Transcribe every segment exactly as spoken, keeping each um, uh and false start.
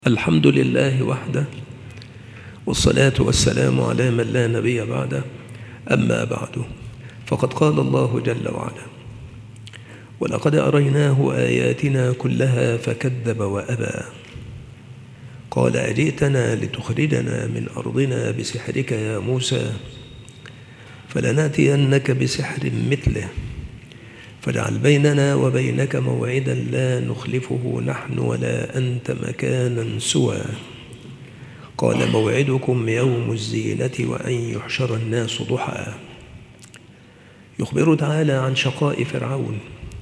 الحمد لله وحده، والصلاة والسلام على من لا نبي بعده. أما بعد، فقد قال الله جل وعلا: ولقد أريناه آياتنا كلها فكذب وأبى. قال: أجئتنا لتخرجنا من أرضنا بسحرك يا موسى؟ فلنأتينك بسحر مثله فاجعل بيننا وبينك موعدا لا نخلفه نحن ولا أنت مكانا سوى. قال: موعدكم يوم الزينة وأن يحشر الناس ضحى. يخبر تعالى عن شقاء فرعون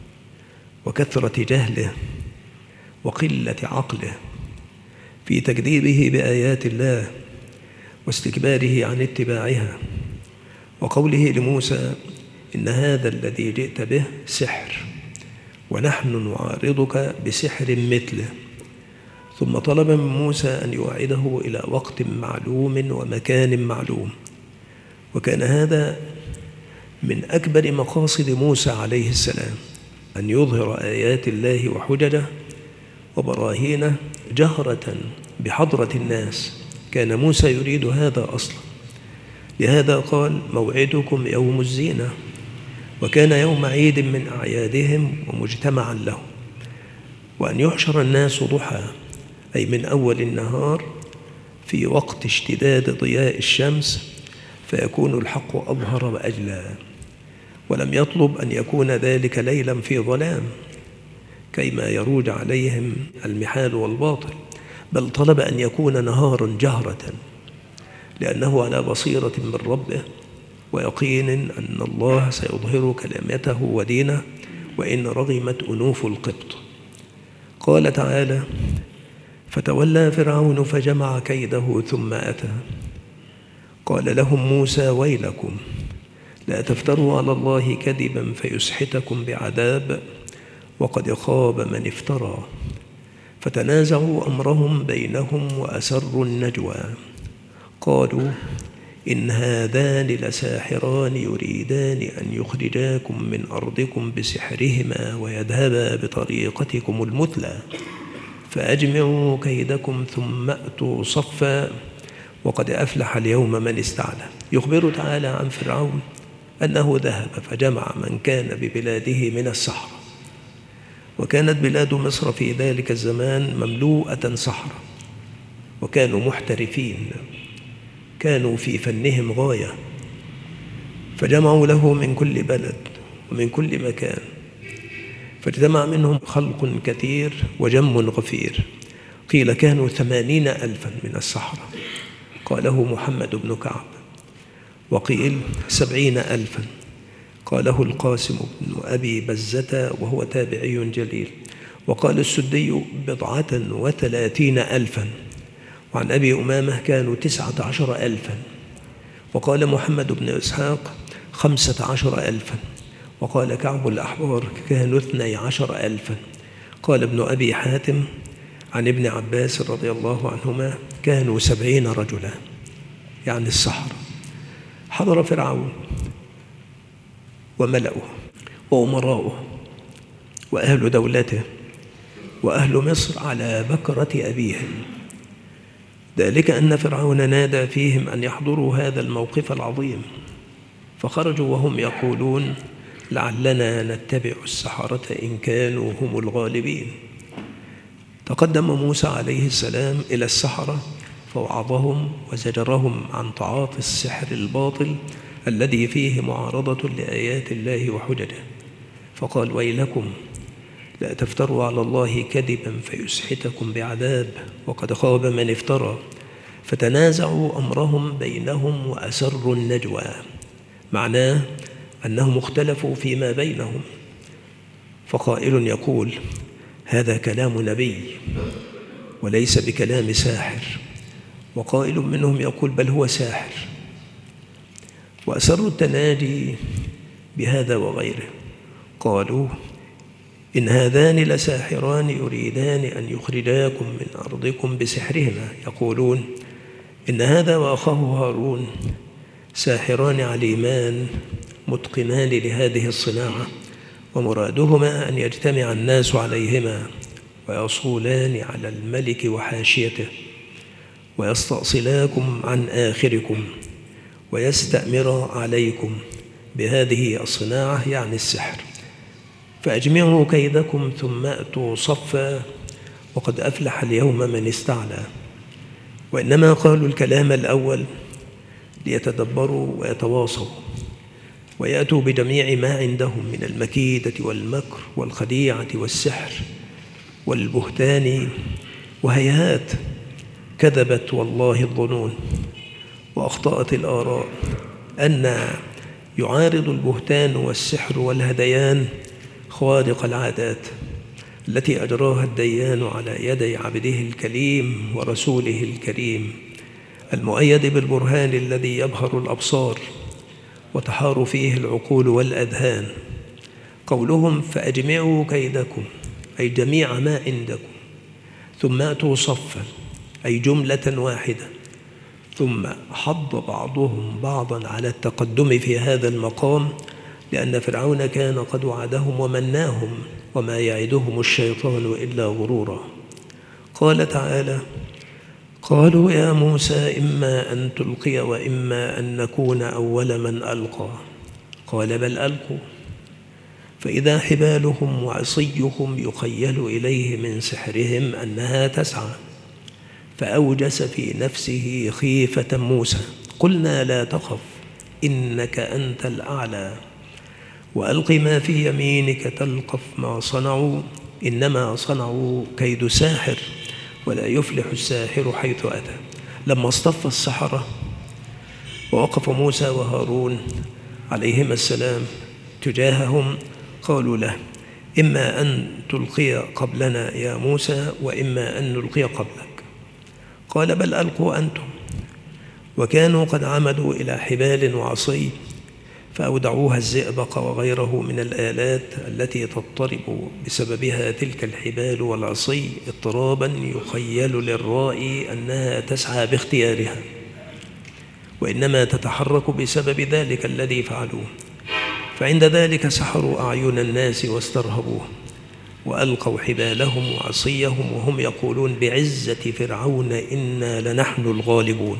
وكثرة جهله وقلة عقله في تكذيبه بآيات الله واستكباره عن اتباعها، وقوله لموسى: إن هذا الذي جئت به سحر ونحن نعارضك بسحر مثله. ثم طلب من موسى أن يوعده إلى وقت معلوم ومكان معلوم، وكان هذا من أكبر مقاصد موسى عليه السلام، أن يظهر آيات الله وحججه وبراهينه جهرة بحضرة الناس. كان موسى يريد هذا أصلا، لهذا قال: موعدكم يوم الزينة، وكان يوم عيد من أعيادهم ومجتمعا له. وأن يحشر الناس ضحى، أي من أول النهار في وقت اشتداد ضياء الشمس، فيكون الحق أظهر وأجلى. ولم يطلب أن يكون ذلك ليلا في ظلام كيما يروج عليهم المحال والباطل، بل طلب أن يكون نهارا جهرة، لأنه على بصيرة من ربه ويقين أن الله سيظهر كلمته ودينه وإن رغمت أنوف القبط. قال تعالى: فتولى فرعون فجمع كيده ثم أتى. قال لهم موسى: ويلكم لا تفتروا على الله كذبا فيسحتكم بعذاب، وقد خاب من افترى. فتنازعوا أمرهم بينهم وأسروا النجوى. قالوا: إن هذان لساحران يريدان أن يخرجاكم من أرضكم بسحرهما ويذهبا بطريقتكم المثلى، فأجمعوا كيدكم ثم أتوا صفا وقد أفلح اليوم من استعلى. يخبر تعالى عن فرعون أنه ذهب فجمع من كان ببلاده من السحرة، وكانت بلاد مصر في ذلك الزمان مملوءة سحرة، وكانوا محترفين، كانوا في فنهم غاية. فجمعوا له من كل بلد ومن كل مكان، فاجتمع منهم خلق كثير وجم غفير. قيل كانوا ثمانين ألفا من السحرة، قاله محمد بن كعب. وقيل سبعين ألفا، قاله القاسم بن أبي بزة وهو تابعي جليل. وقال السدي بضعة وثلاثين ألفا. وعن أبي أمامة كانوا تسعة عشر ألفا. وقال محمد بن إسحاق خمسة عشر ألفا. وقال كعب الأحبار كانوا اثني عشر ألفا. قال ابن أبي حاتم عن ابن عباس رضي الله عنهما كانوا سبعين رجلا، يعني السحرة. حضر فرعون وملأه وأمراؤه وأهل دولته وأهل مصر على بكرة أبيهم، ذلك أن فرعون نادى فيهم أن يحضروا هذا الموقف العظيم، فخرجوا وهم يقولون: لعلنا نتبع السحرة إن كانوا هم الغالبين. تقدم موسى عليه السلام إلى السحرة فوعظهم وزجرهم عن تعاطي السحر الباطل الذي فيه معارضة لآيات الله وحججه، فقال: ويلكم لا تفتروا على الله كذبا فيسحتكم بعذاب، وقد خاب من افترى. فتنازعوا أمرهم بينهم وأسروا النجوى، معناه أنهم اختلفوا فيما بينهم، فقائل يقول: هذا كلام نبي وليس بكلام ساحر، وقائل منهم يقول: بل هو ساحر. وأسروا التناجي بهذا وغيره. قالوا: إن هذان لساحران يريدان أن يخرجاكم من أرضكم بسحرهما. يقولون: إن هذا وأخاه هارون ساحران عليمان متقنان لهذه الصناعة، ومرادهما أن يجتمع الناس عليهما ويصولان على الملك وحاشيته ويستأصلاكم عن آخركم ويستأمر عليكم بهذه الصناعة يعني السحر، فأجمعوا كيدكم ثم أتوا صفا وقد أفلح اليوم من استعلى. وإنما قالوا الكلام الأول ليتدبروا ويتواصوا ويأتوا بجميع ما عندهم من المكيدة والمكر والخديعة والسحر والبهتان، وهيهات كذبت والله الظنون وأخطأت الآراء أن يعارض البهتان والسحر والهذيان خوارق العادات التي أجراها الديان على يدي عبده الكليم ورسوله الكريم المؤيد بالبرهان الذي يبهر الأبصار وتحار فيه العقول والأذهان. قولهم فأجمعوا كيدكم أي جميع ما عندكم، ثم أتوا صفا أي جملة واحدة، ثم حض بعضهم بعضا على التقدم في هذا المقام، لأن فرعون كان قد وعدهم ومناهم وما يعدهم الشيطان إلا غرورا. قال تعالى: قالوا يا موسى إما أن تلقي وإما أن نكون أول من ألقى، قال بل ألقوا، فإذا حبالهم وعصيهم يخيل إليه من سحرهم أنها تسعى، فأوجس في نفسه خيفة موسى، قلنا لا تخف إنك أنت الأعلى وألق ما في يمينك تلقف ما صنعوا إنما صنعوا كيد ساحر ولا يفلح الساحر حيث أتى. لما اصطف السحرة ووقف موسى وهارون عليهما السلام تجاههم قالوا له: إما أن تلقي قبلنا يا موسى وإما أن نلقي قبلك، قال بل ألقوا أنتم. وكانوا قد عمدوا إلى حبال وعصي فأودعوها الزئبق وغيره من الآلات التي تضطرب بسببها تلك الحبال والعصي اضطرابا يخيل للرائي أنها تسعى باختيارها، وإنما تتحرك بسبب ذلك الذي فعلوه. فعند ذلك سحروا أعين الناس واسترهبوه وألقوا حبالهم وعصيهم وهم يقولون بعزة فرعون إنا لنحن الغالبون.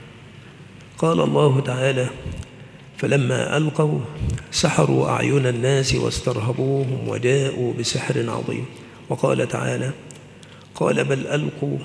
قال الله تعالى: فلما ألقوا سحروا أعين الناس واسترهبوهم وجاءوا بسحر عظيم. وقال تعالى: قال بل ألقوا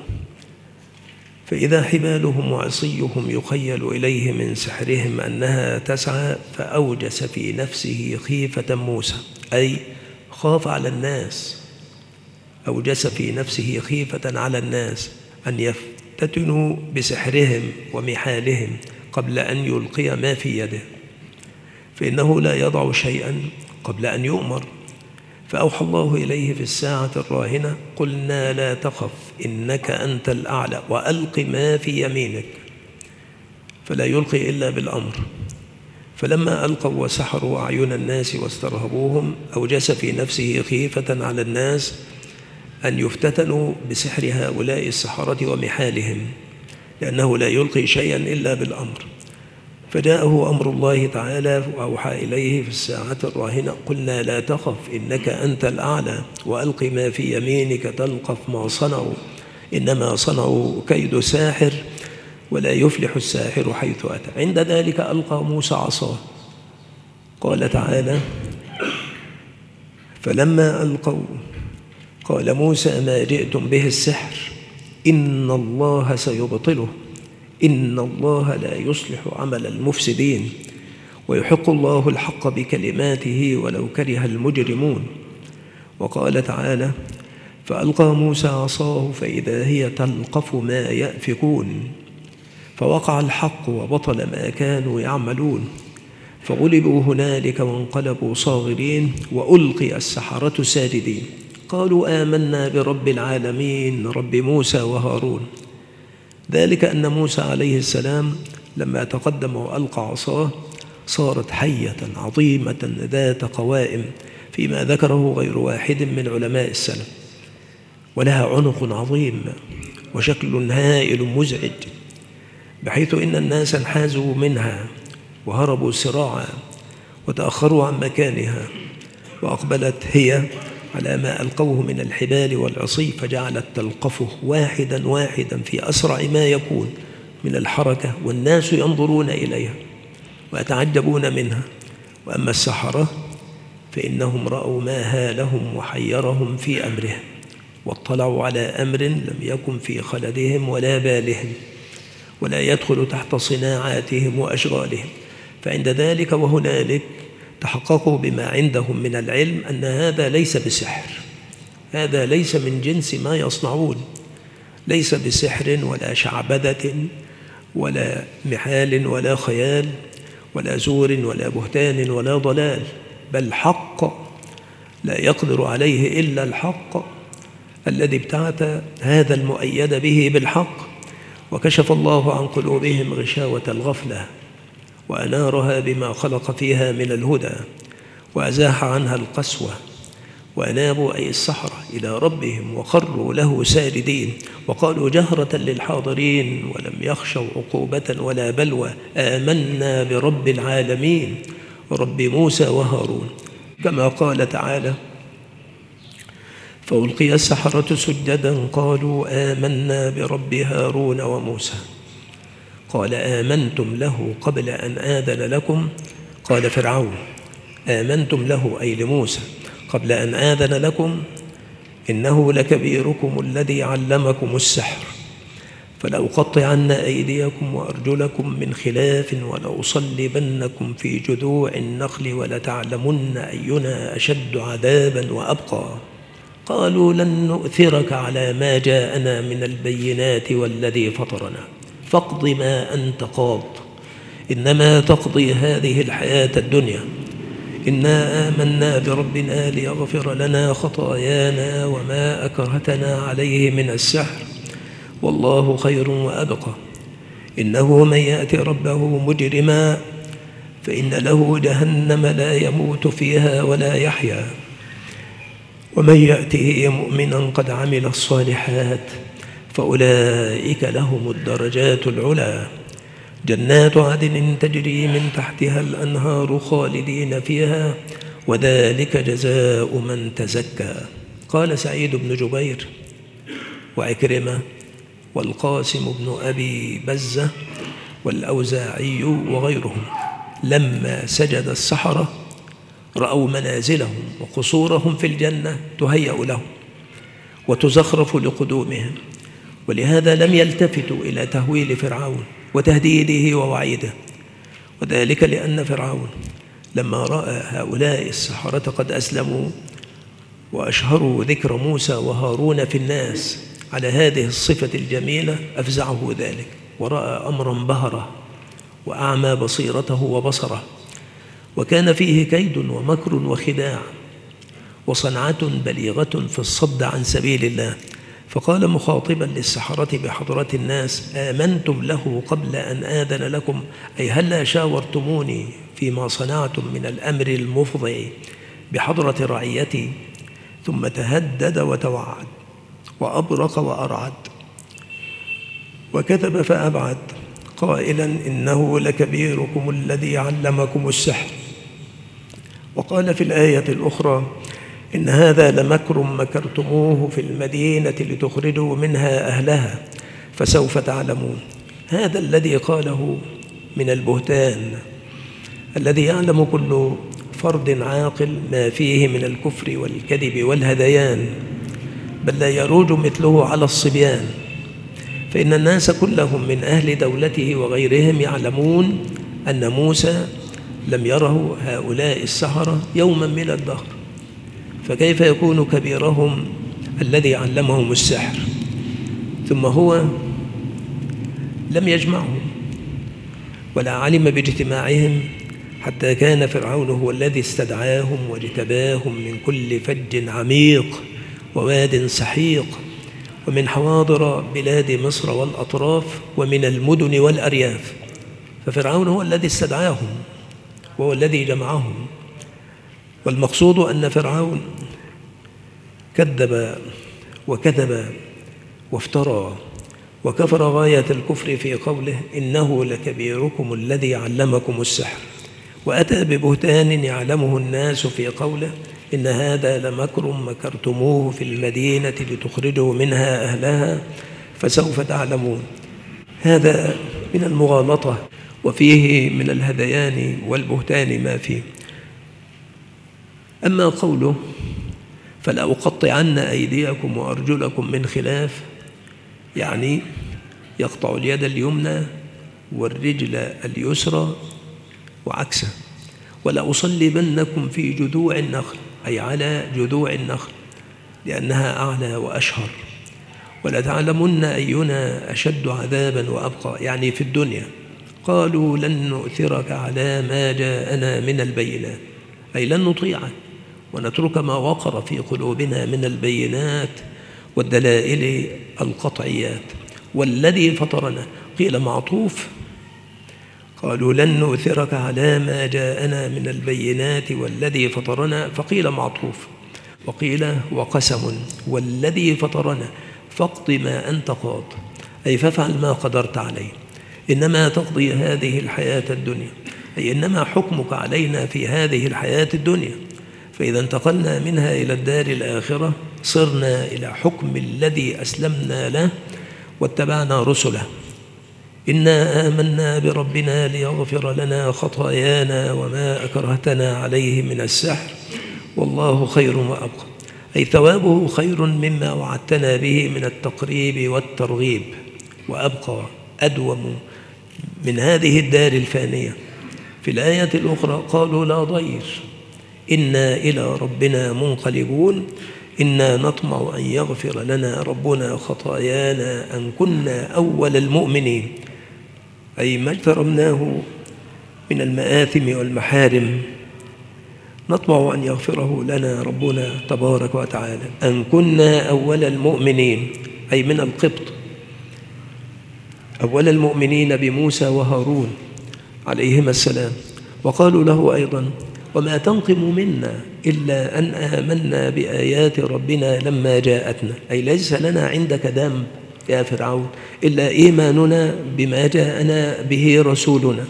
فإذا حبالهم وعصيهم يخيل إليه من سحرهم أنها تسعى فأوجس في نفسه خيفة موسى أي خاف على الناس، أوجس في نفسه خيفة على الناس أن يفتتنوا بسحرهم ومحالهم قبل أن يلقي ما في يده، فإنه لا يضع شيئا قبل أن يؤمر. فأوحى الله إليه في الساعة الراهنة: قلنا لا تخف إنك أنت الأعلى وألق ما في يمينك، فلا يلقي إلا بالأمر. فلما ألقوا وسحروا أعين الناس واسترهبوهم أوجس في نفسه خيفة على الناس أن يفتتنوا بسحر هؤلاء السحرة ومحالهم، لأنه لا يلقي شيئا إلا بالأمر. فجاءه أمر الله تعالى وأوحى إليه في الساعة الراهنة: قلنا لا تخف إنك أنت الأعلى وألق ما في يمينك تلقف ما صنعوا إنما صنعوا كيد ساحر ولا يفلح الساحر حيث أتى. عند ذلك ألقى موسى عصاه. قال تعالى: فلما ألقوا قال موسى ما جئتم به السحر إن الله سيبطله إن الله لا يصلح عمل المفسدين ويحق الله الحق بكلماته ولو كره المجرمون. وقال تعالى: فألقى موسى عصاه فإذا هي تلقف ما يأفكون فوقع الحق وبطل ما كانوا يعملون فغلبوا هنالك وانقلبوا صاغرين وألقي السحرة ساجدين قالوا آمنا برب العالمين رب موسى وهارون. ذلك أن موسى عليه السلام لما تقدم وألقى عصاه صارت حية عظيمة ذات قوائم فيما ذكره غير واحد من علماء السلف، ولها عنق عظيم وشكل هائل مزعج، بحيث إن الناس انحازوا منها وهربوا سراعا وتأخروا عن مكانها، وأقبلت هي على ما ألقوه من الحبال والعصي، فجعلت تلقفه واحدا واحدا في أسرع ما يكون من الحركة، والناس ينظرون إليها ويتعجبون منها. وأما السحرة فإنهم رأوا ما هالهم وحيرهم في أمرهم، واطلعوا على أمر لم يكن في خلدهم ولا بالهم، ولا يدخل تحت صناعاتهم وأشغالهم. فعند ذلك وهنالك تحققوا بما عندهم من العلم أن هذا ليس بسحر، هذا ليس من جنس ما يصنعون، ليس بسحر ولا شعبذة ولا محال ولا خيال ولا زور ولا بهتان ولا ضلال، بل حق لا يقدر عليه إلا الحق الذي ابتعث هذا المؤيد به بالحق. وكشف الله عن قلوبهم غشاوة الغفلة وأنارها بما خلق فيها من الهدى، وأزاح عنها القسوة، وأنابوا أي السحرة إلى ربهم وخروا له ساجدين، وقالوا جهرة للحاضرين ولم يخشوا عقوبة ولا بلوى: آمنا برب العالمين رب موسى وهارون. كما قال تعالى: فألقي السحرة سجدا قالوا آمنا برب هارون وموسى. قال: آمنتم له قبل أن آذن لكم؟ قال فرعون: آمنتم له أي لموسى قبل أن آذن لكم؟ إنه لكبيركم الذي علمكم السحر، فلأقطعن أيديكم وأرجلكم من خلاف ولأصلبنكم في جذوع النخل ولتعلمن أينا أشد عذابا وأبقى. قالوا: لن نؤثرك على ما جاءنا من البينات والذي فطرنا، فاقض ما أنت قاض، إنما تقضي هذه الحياة الدنيا، إنا آمنا بربنا ليغفر لنا خطايانا وما أكرهتنا عليه من السحر، والله خير وأبقى. إنه من يأتي ربه مجرما فإن له جهنم لا يموت فيها ولا يحيا، ومن يأته مؤمنا قد عمل الصالحات فأولئك لهم الدرجات العلى، جنات عدن تجري من تحتها الأنهار خالدين فيها، وذلك جزاء من تزكى. قال سعيد بن جبير وعكرمة والقاسم بن أبي بزة والأوزاعي وغيرهم: لما سجد السحرة رأوا منازلهم وقصورهم في الجنة تهيأ لهم وتزخرف لقدومهم، ولهذا لم يلتفتوا إلى تهويل فرعون وتهديده ووعيده. وذلك لأن فرعون لما رأى هؤلاء السحرة قد أسلموا وأشهروا ذكر موسى وهارون في الناس على هذه الصفة الجميلة أفزعه ذلك، ورأى أمرا بهره وأعمى بصيرته وبصره، وكان فيه كيد ومكر وخداع وصنعة بليغة في الصد عن سبيل الله. فقال مخاطبا للسحرة بحضرة الناس: آمنتم له قبل أن آذن لكم؟ أي هلا شاورتموني فيما صنعتم من الأمر المفضع بحضرة رعيتي؟ ثم تهدد وتوعد وأبرق وأرعد وكذب فأبعد قائلا: إنه لكبيركم الذي علمكم السحر. وقال في الآية الأخرى: إن هذا لمكر مكرتموه في المدينة لتخرجوا منها أهلها فسوف تعلمون. هذا الذي قاله من البهتان الذي يعلم كل فرد عاقل ما فيه من الكفر والكذب والهذيان، بل لا يروج مثله على الصبيان، فإن الناس كلهم من أهل دولته وغيرهم يعلمون أن موسى لم يره هؤلاء السحرة يوما من الدهر، فكيف يكون كبيرهم الذي علمهم السحر؟ ثم هو لم يجمعهم ولا علم باجتماعهم، حتى كان فرعون هو الذي استدعاهم واجتباهم من كل فج عميق وواد سحيق، ومن حواضر بلاد مصر والأطراف، ومن المدن والأرياف. ففرعون هو الذي استدعاهم وهو الذي جمعهم. والمقصود أن فرعون كذب وكذب وافترى وكفر غاية الكفر في قوله: إنه لكبيركم الذي علمكم السحر، وأتى ببهتان يعلمه الناس في قوله: إن هذا لمكر مكرتموه في المدينة لتخرجوا منها أهلها فسوف تعلمون. هذا من المغالطة وفيه من الهذيان والبهتان ما فيه. أما قوله فلأقطعن أيديكم وأرجلكم من خلاف، يعني يقطع اليد اليمنى والرجل اليسرى وعكسه. ولأصلبنكم في جذوع النخل، أي على جذوع النخل لأنها أعلى وأشهر. ولتعلمن أينا أشد عذابا وأبقى، يعني في الدنيا. قالوا لن نؤثرك على ما جاءنا من البينات، أي لن نطيعك ونترك ما وقر في قلوبنا من البينات والدلائل القطعيات. والذي فطرنا قيل معطوف، قالوا لن نؤثرك على ما جاءنا من البينات والذي فطرنا، فقيل معطوف. وقيل وقسم والذي فطرنا فاقض ما أنت قاض، أي فافعل ما قدرت عليه، إنما تقضي هذه الحياة الدنيا، أي إنما حكمك علينا في هذه الحياة الدنيا. فإذا انتقلنا منها إلى الدار الآخرة صرنا إلى حكم الذي أسلمنا له واتبعنا رسله. إنا آمنا بربنا ليغفر لنا خطايانا وما أكرهتنا عليه من السحر والله خير وأبقى، أي ثوابه خير مما وعدتنا به من التقريب والترغيب، وأبقى أدوم من هذه الدار الفانية. في الآية الأخرى قالوا لا ضير إنا إلى ربنا منقلبون، إنا نطمع أن يغفر لنا ربنا خطايانا أن كنا أول المؤمنين، أي ما اجترمناه من المآثم والمحارم نطمع أن يغفره لنا ربنا تبارك وتعالى. أن كنا أول المؤمنين أي من القبط، أول المؤمنين بموسى وهارون عليهما السلام. وقالوا له أيضا وما تنقم منا إلا أن آمنا بآيات ربنا لما جاءتنا، أي ليس لنا عندك ذنب يا فرعون إلا إيماننا بما جاءنا به رسولنا،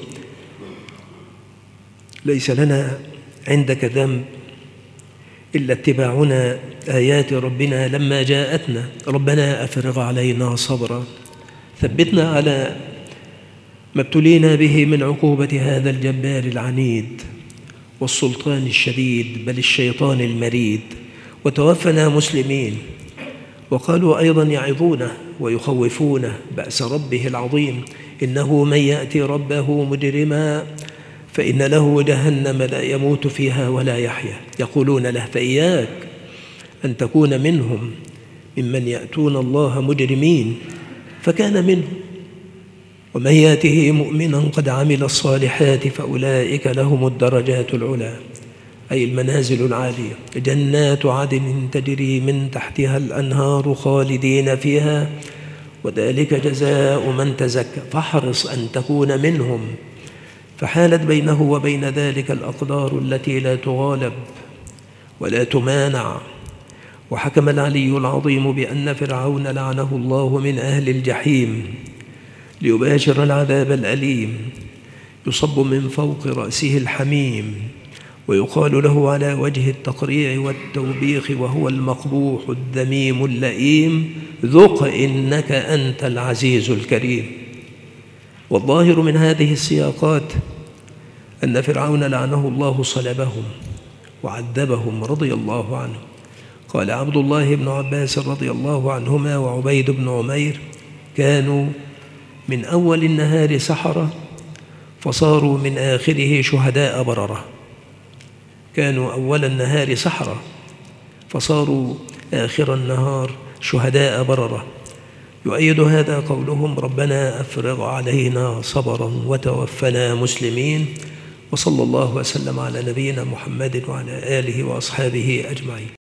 ليس لنا عندك ذنب إلا اتباعنا آيات ربنا لما جاءتنا، ربنا أفرغ علينا صبرا ثبتنا على ما ابتلينا به من عقوبة هذا الجبار العنيد والسلطان الشديد بل الشيطان المريد، وتوفنا مسلمين. وقالوا أيضا يعظونه ويخوفونه بأس ربه العظيم، إنه من يأتي ربه مجرما فإن له جهنم لا يموت فيها ولا يحيا. يقولون له فإياك أن تكون منهم ممن يأتون الله مجرمين، فكان منهم. ومن يأته مؤمنا قد عمل الصالحات فأولئك لهم الدرجات العلى، أي المنازل العالية، جنات عدن تجري من تحتها الأنهار خالدين فيها وذلك جزاء من تزكى. فاحرص أن تكون منهم. فحالت بينه وبين ذلك الأقدار التي لا تغالب ولا تمانع. وحكم العلي العظيم بأن فرعون لعنه الله من أهل الجحيم ليباشر العذاب الأليم، يصب من فوق رأسه الحميم ويقال له على وجه التقريع والتوبيخ وهو المقبوح الذميم اللئيم ذق إنك أنت العزيز الكريم. والظاهر من هذه السياقات أن فرعون لعنه الله صلبهم وعذبهم رضي الله عنه. قال عبد الله بن عباس رضي الله عنهما وعبيد بن عمير كانوا من أول النهار سحرة فصاروا من آخره شهداء بررة. كانوا أول النهار سحرة فصاروا آخر النهار شهداء بررة. يؤيد هذا قولهم ربنا أفرغ علينا صبرا وتوفنا مسلمين. وصلى الله وسلم على نبينا محمد وعلى آله وأصحابه أجمعين.